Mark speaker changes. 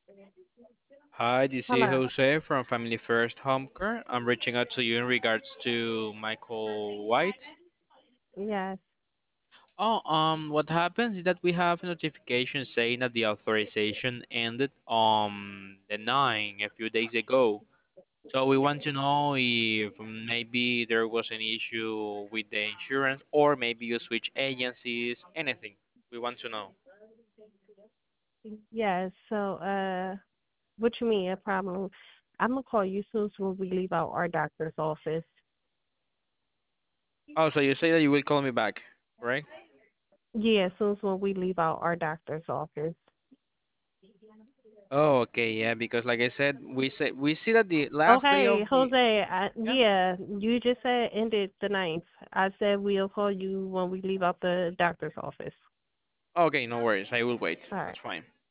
Speaker 1: Hi, this is
Speaker 2: Hello.
Speaker 1: Jose from Family First Home Care. I'm reaching out to you in regards to Michael White.
Speaker 2: Yes.
Speaker 1: What happens is that we have a notification saying that the authorization ended on the 9 a few days ago. So we want to know if maybe there was an issue with the insurance or maybe you switch agencies, anything. We want to know.
Speaker 2: Yes. So, what you mean a problem? I'm gonna call you soon as we leave out our doctor's office.
Speaker 1: Oh, so you say that you will call me back, right?
Speaker 2: Yeah, as soon as when we leave out our doctor's office.
Speaker 1: Oh, okay, yeah, because like I said, we see that the last day
Speaker 2: Okay,
Speaker 1: of the
Speaker 2: Jose.
Speaker 1: yeah.
Speaker 2: Yeah, you just said ended the ninth. I said we'll call you when we leave out the doctor's office.
Speaker 1: Okay, no worries. I will wait.
Speaker 2: All right.
Speaker 1: That's fine.